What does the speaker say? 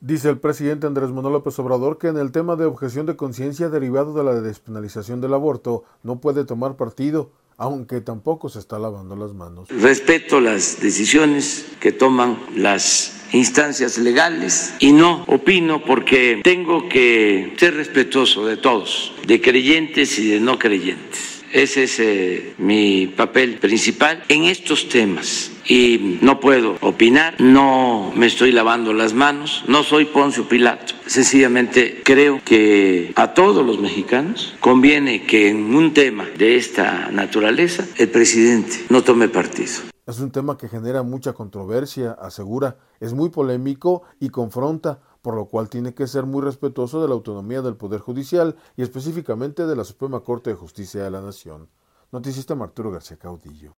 Dice el presidente Andrés Manuel López Obrador que en el tema de objeción de conciencia derivado de la despenalización del aborto no puede tomar partido, aunque tampoco se está lavando las manos. Respeto las decisiones que toman las instancias legales y no opino porque tengo que ser respetuoso de todos, de creyentes y de no creyentes. Ese es mi papel principal en estos temas y no puedo opinar, no me estoy lavando las manos, no soy Poncio Pilato. Sencillamente creo que a todos los mexicanos conviene que en un tema de esta naturaleza el presidente no tome partido. Es un tema que genera mucha controversia, asegura, es muy polémico y confronta, por lo cual tiene que ser muy respetuoso de la autonomía del Poder Judicial y específicamente de la Suprema Corte de Justicia de la Nación. Noticias de Arturo García Caudillo.